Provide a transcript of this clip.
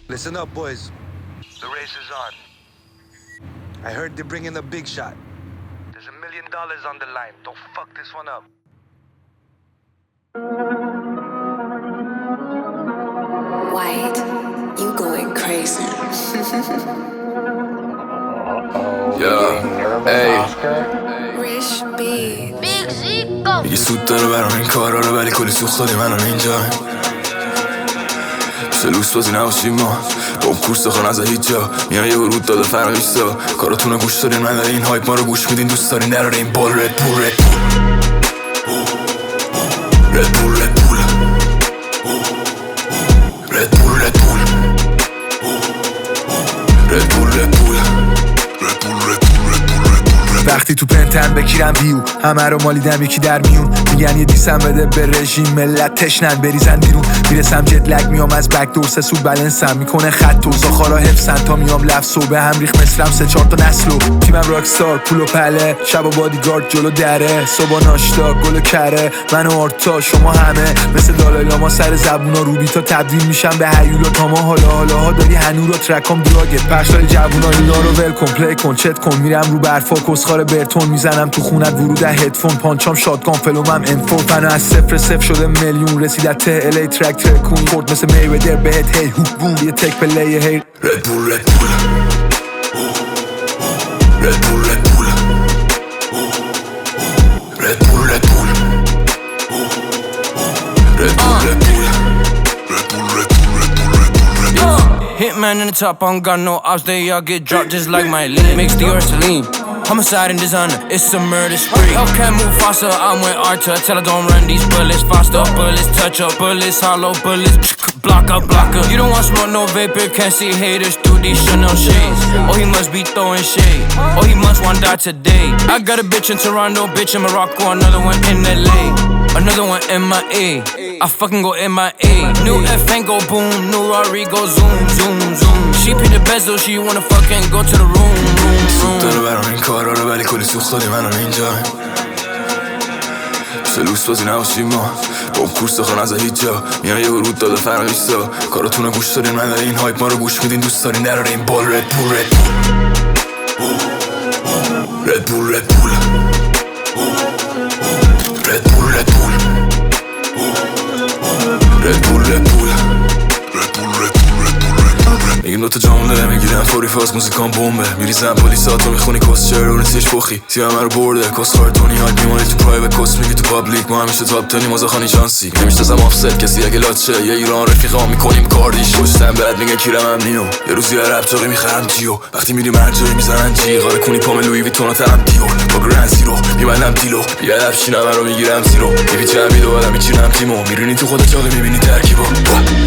Listen up, boys. The race is on. I heard they're bringing the big shot. There's $1 million on the line. Don't fuck this one up. White, you going crazy. Yeah, ey Rich B. Big Zico. میگی سود داره برام این کارا رو ولی کلی سوخت دادی منم اینجا سلوس بازی نباشیم ما با کورس خان از هیچ جا میان یه ورود داده فرقیستا کاراتون رو گوش دارین من داره این هایپ ما رو گوش میدین دوست دارین دراره این بال رد پول رد پول رد پول رد پول رد پول رد پول رد پول رد پول وقتی تو پنتن بکیرم بیو همه رو مالیدم یکی در میون میگن یه دیسم بده به رژیم ملت تشنن بریزن بیرون میرسم جت لگ میام از بک دور سه سود بلنسم میکنه خط و زاخارا حفظن تا میام لفظ و به هم ریخ مثلم 3-4 تا نسلو تیمم راکستار پول و پله شب و بادیگارد جلو دره صبح ناشتا گل و کره من و آرتا شما همه مثل دالای لاما سر زبونا روبی تا تبدیل میشم به هیولا تاما حالا داری هنو رو ترکام دراگت پخشای جوونا اینا رو ول کن پلی کن چت کن میرم رو برفا کسخار برتون میزنم تو خونت ورود هدفون پانچام شاتگان فلومم انفو فنا از 0 شده میلیون رسید از ته الی ترک ترکون خورد مثل میودر بهت هی هوک بوم یه تک پلی هی رد بول رد بول رد بول رد بول رد بول رد بول رد بول رد بول Hitman in the top, I don't got no ops, they all get dropped just like my lean. Mix the Ursuline, homicide and designer, it's a murder spree. Hellcat move faster, I'm with Arthur, tell her don't run these bullets faster. Bullets touch up, bullets hollow, bullets block up. You don't want smoke, no vapor, can't see haters through these Chanel shades. Oh, he must be throwing shade, oh, he must want die today. I got a bitch in Toronto, bitch in Morocco, another one in LA, another one in my A. I fucking go MIA. New F ain't go boom, new Rari go zoom, zoom, zoom. She pick the bezel, she wanna fucking go to the room. سود داره برام این کارا رو ولی کلی سوخت دادی منم اینجا سلوس بازی نباشیم ما با کورس خان از هیچ جا میان یه ورود داده فرقیستا کاراتون رو گوش دارین من داره این هایپ ما رو گوش میدین دوست دارین دراره این بال رد پول رد پول رد پول رد پول رد پول رد پول رد پول رد پول میگیم دوتا جمله میگیرم فوری فاز موزیکان بومبه میریزم پلیساتو میخونی کس چرا رو نیستیش بخی تیم همه رو برده کس خارتونی های میمانی تو پرایوت کس میگی تو پابلیک ما همیشه تاپ تنی مازاخانی جانسی نمیشتازم آفست کسی اگه لاچه یه ایران رفیقا میکنیم کاردیش پشتم بعد میگن کیرم هم نینو یه روزی عرب چاقی میخرم جیو وقتی میریم هر جایی میزنن جی غاره کنی پام لوی ویتونا ترم دیور با گرنزی رو میبندم دیلو بیادب شینم رو میگیرم زیرو میپیچم میدو آدم میچینم تیمو میرینی تو خودت چاقی میبینی ترکیبو